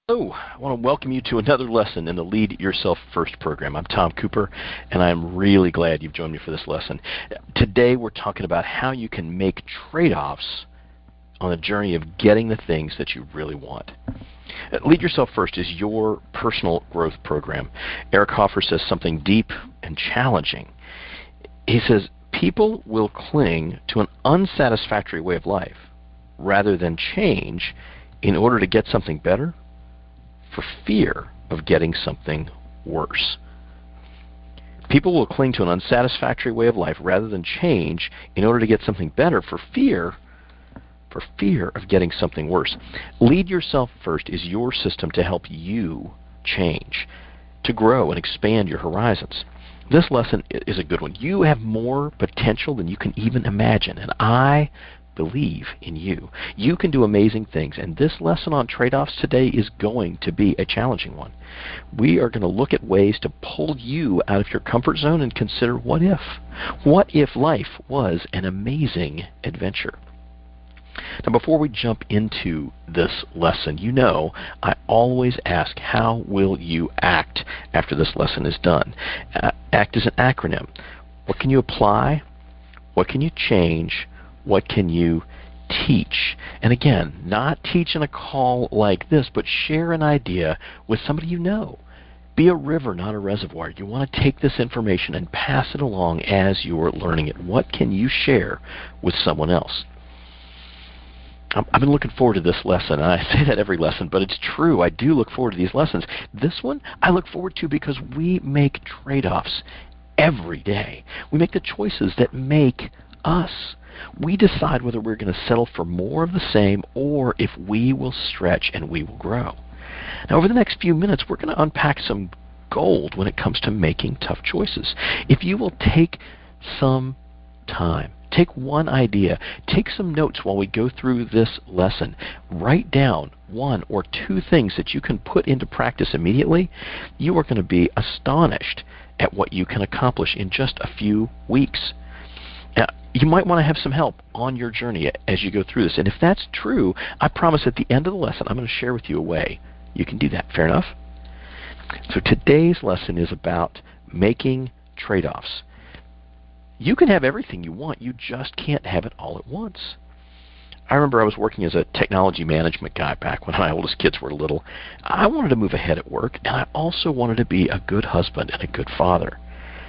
Hello, I want to welcome you to another lesson in the Lead Yourself First program. I'm Tom Cooper, and I'm really glad you've joined me for this lesson. Today we're talking about how you can make trade-offs on the journey of getting the things that you really want. Lead Yourself First is your personal growth program. Eric Hoffer says something deep and challenging. He says, people will cling to an unsatisfactory way of life rather than change in order to get something better for fear of getting something worse. People will cling to an unsatisfactory way of life rather than change in order to get something better for fear of getting something worse. Lead Yourself First is your system to help you change, to grow and expand your horizons. This lesson is a good one. You have more potential than you can even imagine, and I believe in you. You can do amazing things, and this lesson on trade-offs today is going to be a challenging one. We are going to look at ways to pull you out of your comfort zone and consider what if. What if life was an amazing adventure? Now, before we jump into this lesson, you know I always ask, how will you act after this lesson is done? ACT is an acronym. What can you apply? What can you change? What can you teach? And again, not teach in a call like this, but share an idea with somebody you know. Be a river, not a reservoir. You want to take this information and pass it along as you're learning it. What can you share with someone else? I've been looking forward to this lesson, and I say that every lesson, but it's true. I do look forward to these lessons. This one I look forward to because we make trade-offs every day. We make the choices that make us. We decide whether we're going to settle for more of the same or if we will stretch and we will grow. Now, over the next few minutes, we're going to unpack some gold when it comes to making tough choices. If you will take some time, take one idea, take some notes while we go through this lesson, write down one or two things that you can put into practice immediately, you are going to be astonished at what you can accomplish in just a few weeks. Now, you might want to have some help on your journey as you go through this. And if that's true, I promise at the end of the lesson, I'm going to share with you a way you can do that. Fair enough? So today's lesson is about making trade-offs. You can have everything you want. You just can't have it all at once. I remember I was working as a technology management guy back when my oldest kids were little. I wanted to move ahead at work, and I also wanted to be a good husband and a good father.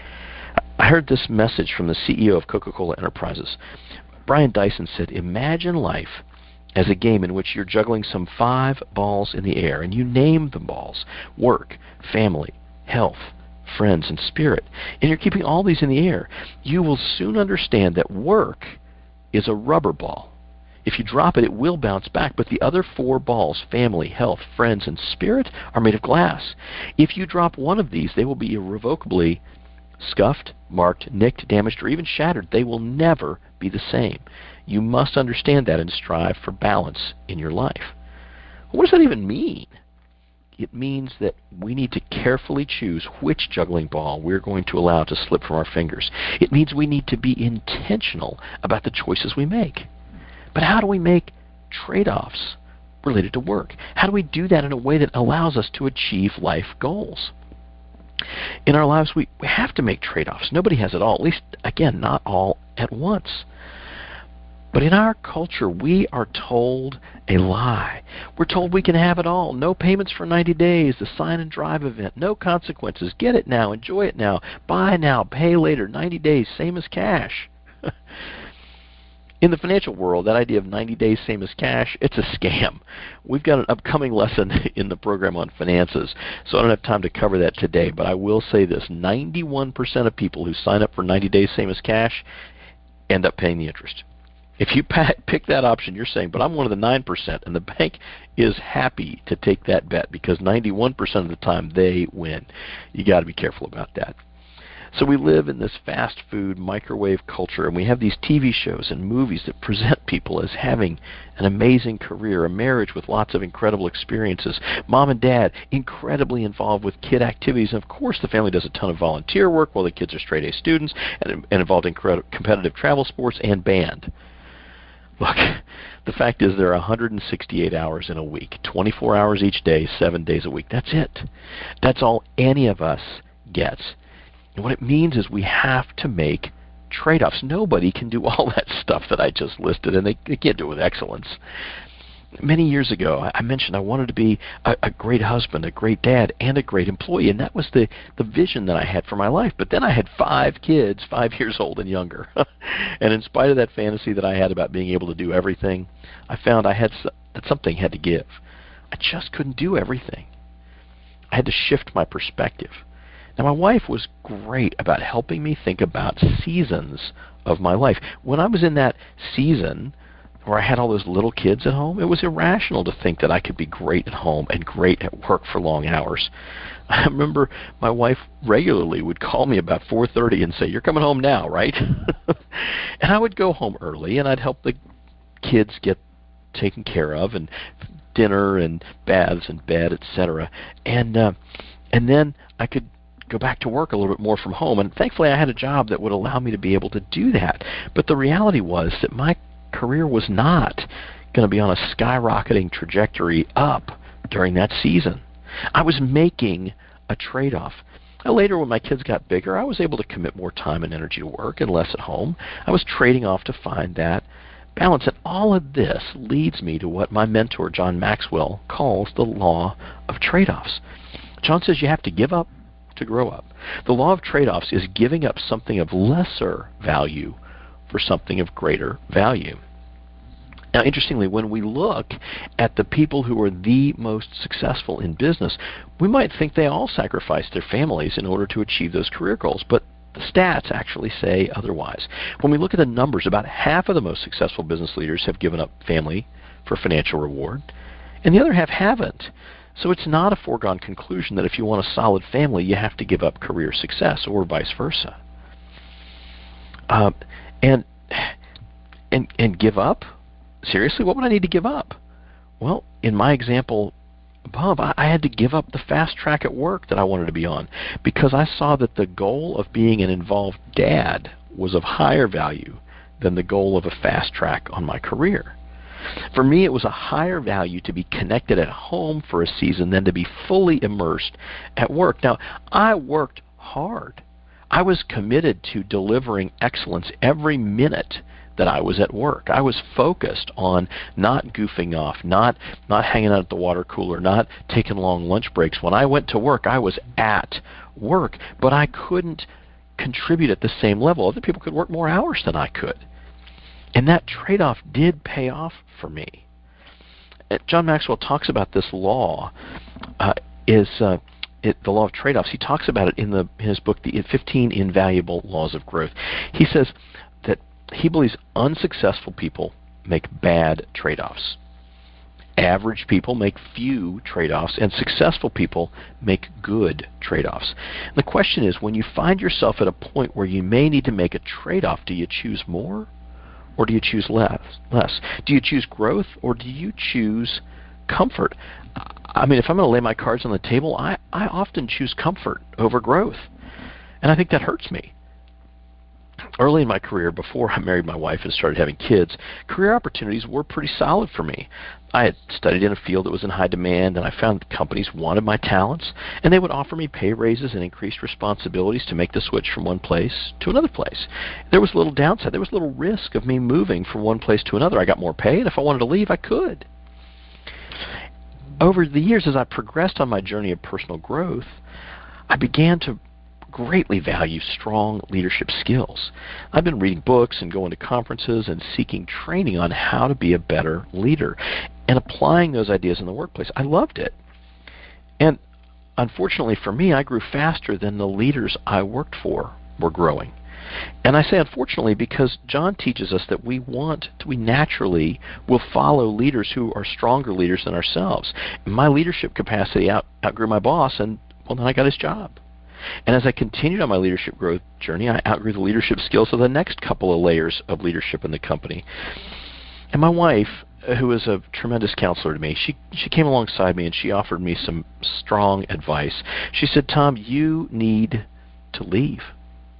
I heard this message from the CEO of Coca-Cola Enterprises. Brian Dyson said, imagine life as a game in which you're juggling some 5 balls in the air, and you name the balls: work, family, health, friends, and spirit. And you're keeping all these in the air. You will soon understand that work is a rubber ball. If you drop it, it will bounce back, but the other 4 balls, family, health, friends, and spirit, are made of glass. If you drop one of these, they will be irrevocably scuffed, marked, nicked, damaged, or even shattered. They will never be the same. You must understand that and strive for balance in your life. What does that even mean? It means that we need to carefully choose which juggling ball we're going to allow to slip from our fingers. It means we need to be intentional about the choices we make. But how do we make trade-offs related to work? How do we do that in a way that allows us to achieve life goals? In our lives, we have to make trade-offs. Nobody has it all, at least, again, not all at once. But in our culture, we are told a lie. We're told we can have it all. No payments for 90 days, the sign and drive event, no consequences. Get it now, enjoy it now, buy now, pay later, 90 days, same as cash. In the financial world, that idea of 90 days, same as cash, it's a scam. We've got an upcoming lesson in the program on finances, so I don't have time to cover that today, but I will say this: 91% of people who sign up for 90 days, same as cash, end up paying the interest. If you pick that option, you're saying, but I'm one of the 9%, and the bank is happy to take that bet because 91% of the time they win. You got to be careful about that. So we live in this fast food microwave culture, and we have these TV shows and movies that present people as having an amazing career, a marriage with lots of incredible experiences, mom and dad incredibly involved with kid activities, and of course the family does a ton of volunteer work while the kids are straight-A students and involved in competitive travel sports and band. Look, the fact is there are 168 hours in a week, 24 hours each day, 7 days a week. That's it. That's all any of us gets. And what it means is we have to make trade-offs. Nobody can do all that stuff that I just listed, and they can't do it with excellence. Many years ago, I mentioned I wanted to be a great husband, a great dad, and a great employee, and that was the vision that I had for my life. But then I had 5 kids, 5 years old and younger. And in spite of that fantasy that I had about being able to do everything, I found that something had to give. I just couldn't do everything. I had to shift my perspective. Now, my wife was great about helping me think about seasons of my life. When I was in that season where I had all those little kids at home, it was irrational to think that I could be great at home and great at work for long hours. I remember my wife regularly would call me about 4:30 and say, "You're coming home now, right?" And I would go home early, and I'd help the kids get taken care of, and dinner and baths and bed, etc. And then I could go back to work a little bit more from home. And thankfully, I had a job that would allow me to be able to do that. But the reality was that my career was not going to be on a skyrocketing trajectory up during that season. I was making a trade-off. Later, when my kids got bigger, I was able to commit more time and energy to work and less at home. I was trading off to find that balance. And all of this leads me to what my mentor, John Maxwell, calls the law of trade-offs. John says you have to give up to grow up. The law of trade-offs is giving up something of lesser value for something of greater value. Now, interestingly, when we look at the people who are the most successful in business, we might think they all sacrificed their families in order to achieve those career goals, but the stats actually say otherwise. When we look at the numbers, about half of the most successful business leaders have given up family for financial reward, and the other half haven't. So it's not a foregone conclusion that if you want a solid family, you have to give up career success, or vice versa. And give up? Seriously, what would I need to give up? Well, in my example above, I had to give up the fast track at work that I wanted to be on because I saw that the goal of being an involved dad was of higher value than the goal of a fast track on my career. For me, it was a higher value to be connected at home for a season than to be fully immersed at work. Now, I worked hard. I was committed to delivering excellence every minute that I was at work. I was focused on not goofing off, not hanging out at the water cooler, not taking long lunch breaks. When I went to work, I was at work, but I couldn't contribute at the same level. Other people could work more hours than I could. And that trade-off did pay off for me. John Maxwell talks about this law, the law of trade-offs. He talks about it in his book, The 15 Invaluable Laws of Growth. He says that he believes unsuccessful people make bad trade-offs. Average people make few trade-offs, and successful people make good trade-offs. And the question is, when you find yourself at a point where you may need to make a trade-off, do you choose more or do you choose less? Do you choose growth or do you choose comfort? I mean, if I'm going to lay my cards on the table, I often choose comfort over growth. And I think that hurts me. Early in my career, before I married my wife and started having kids, career opportunities were pretty solid for me. I had studied in a field that was in high demand, and I found that companies wanted my talents, and they would offer me pay raises and increased responsibilities to make the switch from one place to another place. There was little downside. There was little risk of me moving from one place to another. I got more pay, and if I wanted to leave, I could. Over the years, as I progressed on my journey of personal growth, I began to greatly value strong leadership skills. I've been reading books and going to conferences and seeking training on how to be a better leader and applying those ideas in the workplace. I loved it. And unfortunately for me, I grew faster than the leaders I worked for were growing. And I say unfortunately because John teaches us that we naturally will follow leaders who are stronger leaders than ourselves. My leadership capacity outgrew my boss, and well, then I got his job. And as I continued on my leadership growth journey, I outgrew the leadership skills of the next couple of layers of leadership in the company. And my wife, who is a tremendous counselor to me, she came alongside me and she offered me some strong advice. She said, "Tom, you need to leave.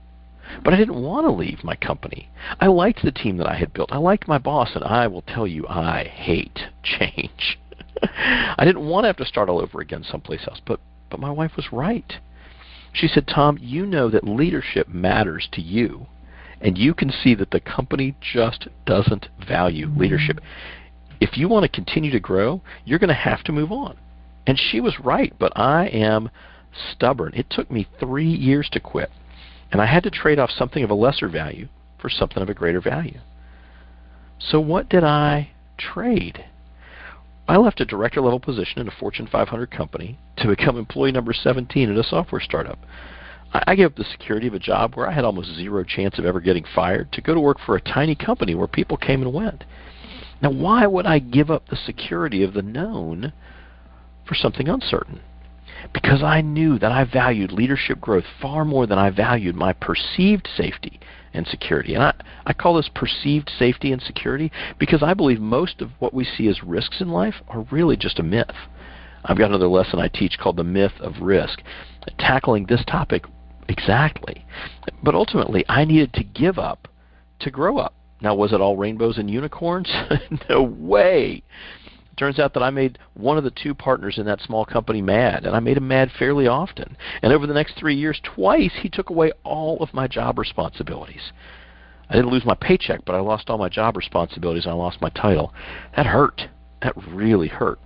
But I didn't want to leave my company. I liked the team that I had built. I liked my boss, and I will tell you, I hate change. I didn't want to have to start all over again someplace else, but my wife was right. She said, Tom, you know that leadership matters to you, and you can see that the company just doesn't value leadership. If you want to continue to grow, you're going to have to move on. And she was right, but I am stubborn. It took me 3 years to quit, and I had to trade off something of a lesser value for something of a greater value. So what did I trade? I left a director-level position in a Fortune 500 company to become employee number 17 at a software startup. I gave up the security of a job where I had almost zero chance of ever getting fired to go to work for a tiny company where people came and went. Now, why would I give up the security of the known for something uncertain? Because I knew that I valued leadership growth far more than I valued my perceived safety and security. And I call this perceived safety and security because I believe most of what we see as risks in life are really just a myth. I've got another lesson I teach called the myth of risk, tackling this topic exactly. But ultimately, I needed to give up to grow up. Now, was it all rainbows and unicorns? No way. Turns out that I made one of the two partners in that small company mad, and I made him mad fairly often. And over the next 3 years, twice, he took away all of my job responsibilities. I didn't lose my paycheck, but I lost all my job responsibilities, and I lost my title. That hurt. That really hurt.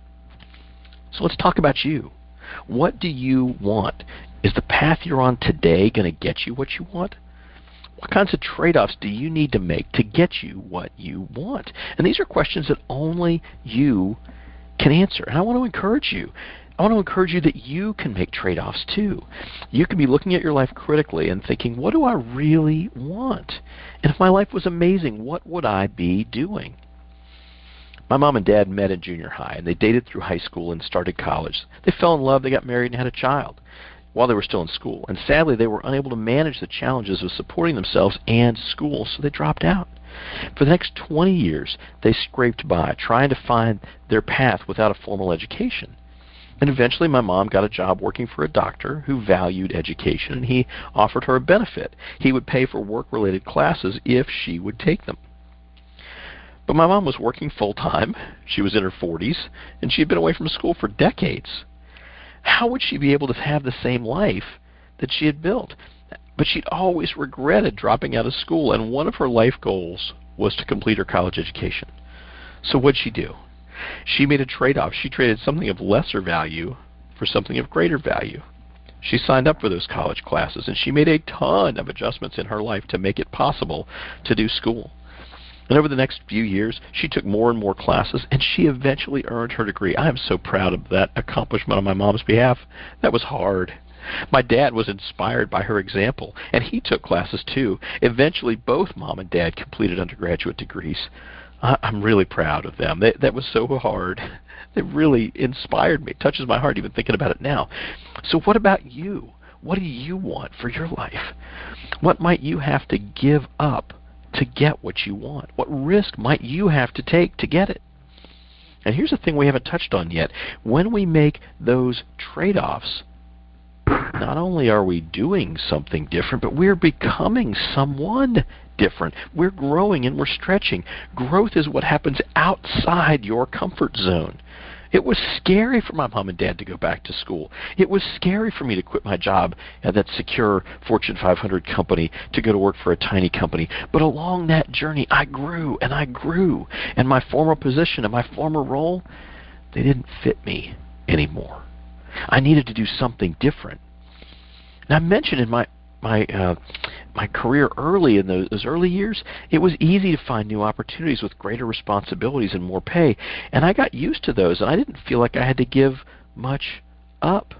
So let's talk about you. What do you want? Is the path you're on today going to get you what you want? What kinds of trade-offs do you need to make to get you what you want? And these are questions that only you can answer. And I want to encourage you. I want to encourage you that you can make trade-offs too. You can be looking at your life critically and thinking, what do I really want? And if my life was amazing, what would I be doing? My mom and dad met in junior high, and they dated through high school and started college. They fell in love, they got married, and had a child while they were still in school. And sadly, they were unable to manage the challenges of supporting themselves and school, so they dropped out. For the next 20 years, they scraped by, trying to find their path without a formal education. And eventually, my mom got a job working for a doctor who valued education, and he offered her a benefit. He would pay for work-related classes if she would take them. But my mom was working full-time. She was in her 40s, and she had been away from school for decades. How would she be able to have the same life that she had built? But she'd always regretted dropping out of school, and one of her life goals was to complete her college education. So what'd she do? She made a trade-off. She traded something of lesser value for something of greater value. She signed up for those college classes, and she made a ton of adjustments in her life to make it possible to do school. And over the next few years, she took more and more classes, and she eventually earned her degree. I am so proud of that accomplishment on my mom's behalf. That was hard. My dad was inspired by her example, and he took classes too. Eventually, both mom and dad completed undergraduate degrees. I'm really proud of them. That was so hard. It really inspired me. It touches my heart even thinking about it now. So what about you? What do you want for your life? What might you have to give up to get what you want? What risk might you have to take to get it? And here's the thing we haven't touched on yet. When we make those trade-offs, not only are we doing something different, but we're becoming someone different. We're growing and we're stretching. Growth is what happens outside your comfort zone. It was scary for my mom and dad to go back to school. It was scary for me to quit my job at that secure Fortune 500 company to go to work for a tiny company. But along that journey, I grew and I grew. And my former position and my former role, they didn't fit me anymore. I needed to do something different. And I mentioned in my career early in those early years, it was easy to find new opportunities with greater responsibilities and more pay. And I got used to those, and I didn't feel like I had to give much up.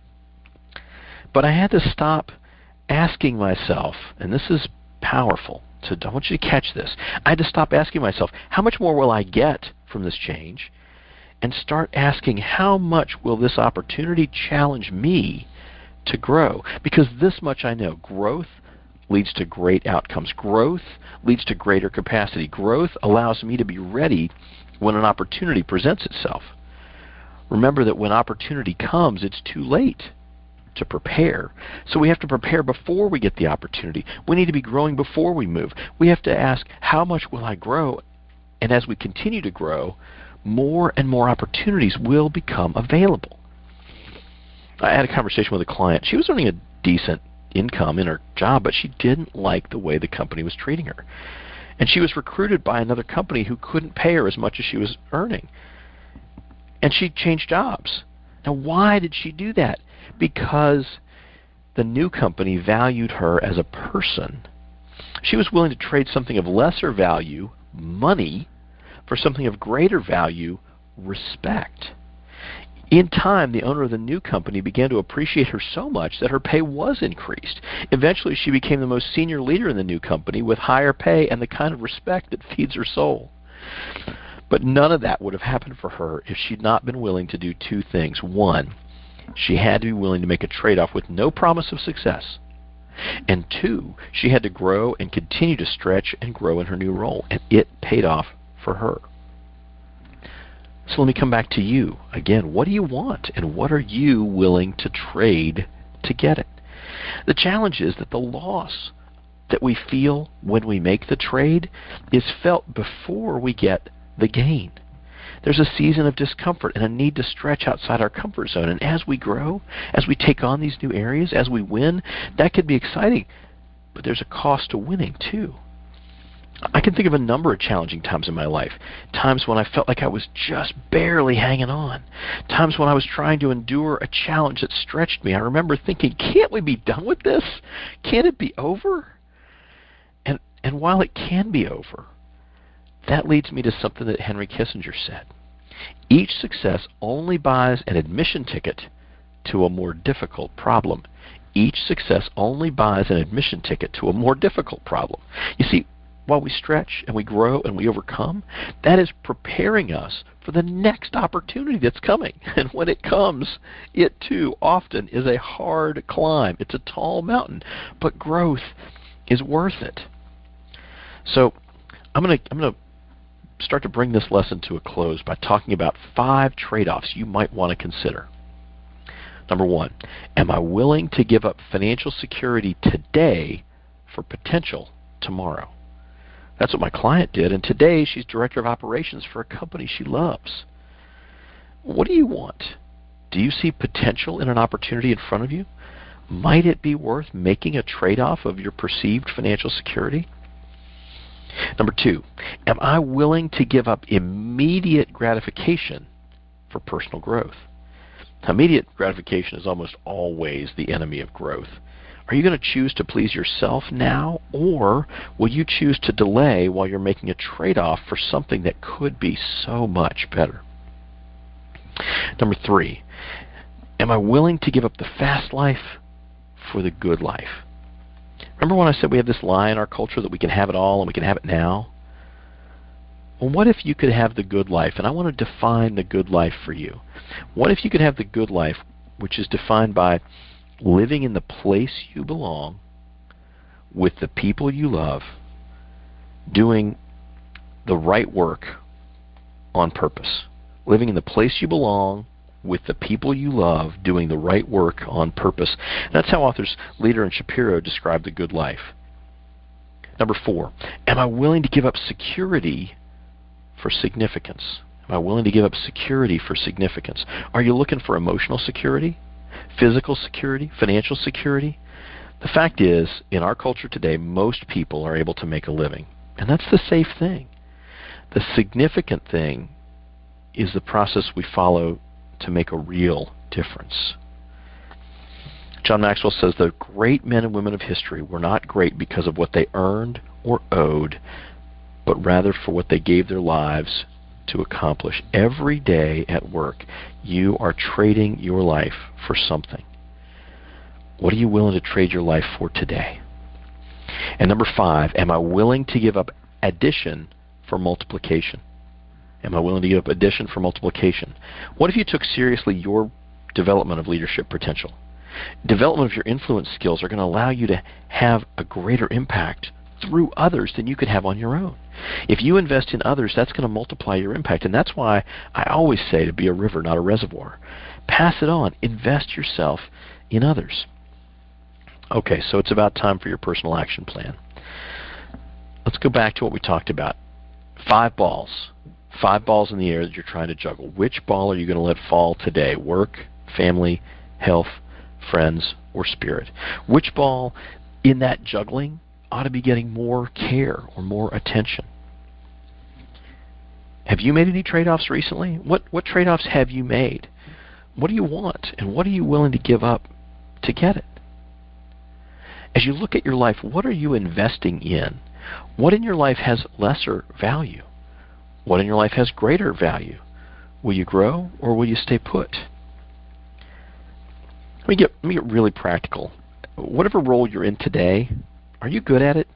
But I had to stop asking myself, and this is powerful, so I want you to catch this. I had to stop asking myself, how much more will I get from this change? And start asking, how much will this opportunity challenge me to grow? Because this much I know, growth leads to great outcomes. Growth leads to greater capacity. Growth allows me to be ready when an opportunity presents itself. Remember that when opportunity comes, it's too late to prepare. So we have to prepare before we get the opportunity. We need to be growing before we move. We have to ask, how much will I grow? And as we continue to grow, more and more opportunities will become available. I had a conversation with a client. She was earning a decent income in her job, but she didn't like the way the company was treating her. And she was recruited by another company who couldn't pay her as much as she was earning. And she changed jobs. Now, why did she do that? Because the new company valued her as a person. She was willing to trade something of lesser value, money, for something of greater value, respect. In time, the owner of the new company began to appreciate her so much that her pay was increased. Eventually, she became the most senior leader in the new company with higher pay and the kind of respect that feeds her soul. But none of that would have happened for her if she'd not been willing to do two things. One, she had to be willing to make a trade-off with no promise of success. And two, she had to grow and continue to stretch and grow in her new role. And it paid off for her. So let me come back to you. Again, what do you want? And what are you willing to trade to get it? The challenge is that the loss that we feel when we make the trade is felt before we get the gain. There's a season of discomfort and a need to stretch outside our comfort zone. And as we grow, as we take on these new areas, as we win, that could be exciting. But there's a cost to winning, too. I can think of a number of challenging times in my life. Times when I felt like I was just barely hanging on. Times when I was trying to endure a challenge that stretched me. I remember thinking, can't we be done with this? Can't it be over? And while it can be over, that leads me to something that Henry Kissinger said. Each success only buys an admission ticket to a more difficult problem. Each success only buys an admission ticket to a more difficult problem. You see, while we stretch and we grow and we overcome, that is preparing us for the next opportunity that's coming. And when it comes, it too often is a hard climb. It's a tall mountain, but growth is worth it. So I'm going to start to bring this lesson to a close by talking about 5 trade-offs you might want to consider. Number 1, am I willing to give up financial security today for potential tomorrow? That's what my client did, and today she's director of operations for a company she loves. What do you want? Do you see potential in an opportunity in front of you? Might it be worth making a trade-off of your perceived financial security? Number 2, am I willing to give up immediate gratification for personal growth? Immediate gratification is almost always the enemy of growth. Are you going to choose to please yourself now, or will you choose to delay while you're making a trade-off for something that could be so much better? Number 3, am I willing to give up the fast life for the good life? Remember when I said we have this lie in our culture that we can have it all and we can have it now? Well, what if you could have the good life? And I want to define the good life for you. What if you could have the good life, which is defined by living in the place you belong, with the people you love, doing the right work on purpose. Living in the place you belong, with the people you love, doing the right work on purpose. That's how authors Leader and Shapiro describe the good life. Number 4, am I willing to give up security for significance? Am I willing to give up security for significance? Are you looking for emotional security, physical security, financial security? The fact is, in our culture today, most people are able to make a living, and that's the safe thing. The significant thing is the process we follow to make a real difference. John Maxwell says the great men and women of history were not great because of what they earned or owed, but rather for what they gave their lives to accomplish. Every day at work, you are trading your life for something. What are you willing to trade your life for today? And number 5, am I willing to give up addition for multiplication? Am I willing to give up addition for multiplication? What if you took seriously your development of leadership potential? Development of your influence skills are going to allow you to have a greater impact through others than you could have on your own. If you invest in others, that's going to multiply your impact. And that's why I always say to be a river, not a reservoir. Pass it on. Invest yourself in others. Okay, so it's about time for your personal action plan. Let's go back to what we talked about. 5 balls. 5 balls in the air that you're trying to juggle. Which ball are you going to let fall today? Work, family, health, friends, or spirit? Which ball in that juggling ought to be getting more care or more attention? Have you made any trade-offs recently? What trade-offs have you made? What do you want, and what are you willing to give up to get it? As you look at your life, what are you investing in? What in your life has lesser value? What in your life has greater value? Will you grow or will you stay put? Let me get really practical. Whatever role you're in today, are you good at it?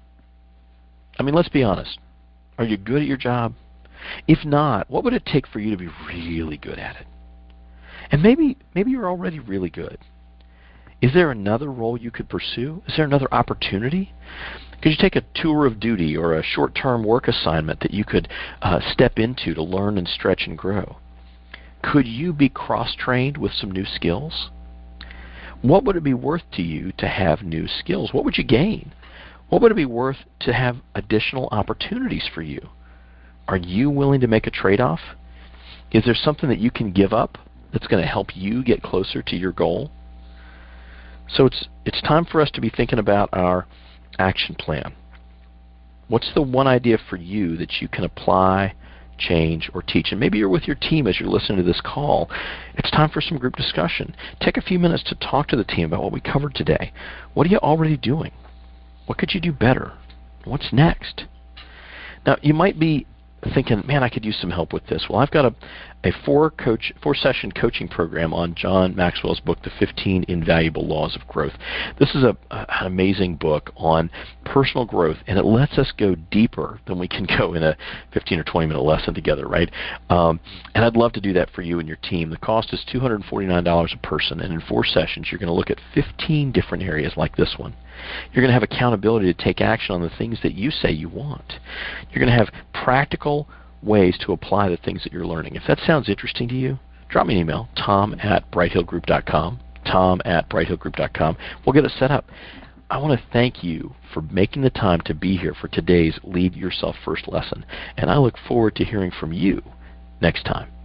I mean, let's be honest. Are you good at your job? If not, what would it take for you to be really good at it? And maybe you're already really good. Is there another role you could pursue? Is there another opportunity? Could you take a tour of duty or a short-term work assignment that you could step into to learn and stretch and grow? Could you be cross-trained with some new skills? What would it be worth to you to have new skills? What would you gain? What would it be worth to have additional opportunities for you? Are you willing to make a trade-off? Is there something that you can give up that's going to help you get closer to your goal? So it's time for us to be thinking about our action plan. What's the one idea for you that you can apply, change, or teach? And maybe you're with your team as you're listening to this call. It's time for some group discussion. Take a few minutes to talk to the team about what we covered today. What are you already doing? What could you do better? What's next? Now, you might be thinking, man, I could use some help with this. Well, I've got a 4-session coaching program on John Maxwell's book, The 15 Invaluable Laws of Growth. This is an amazing book on personal growth, and it lets us go deeper than we can go in a 15 or 20-minute lesson together, right? And I'd love to do that for you and your team. The cost is $249 a person, and in 4 sessions, you're going to look at 15 different areas like this one. You're going to have accountability to take action on the things that you say you want. You're going to have practical ways to apply the things that you're learning. If that sounds interesting to you, drop me an email, tom@brighthillgroup.com, tom@brighthillgroup.com. We'll get it set up. I want to thank you for making the time to be here for today's Lead Yourself First lesson, and I look forward to hearing from you next time.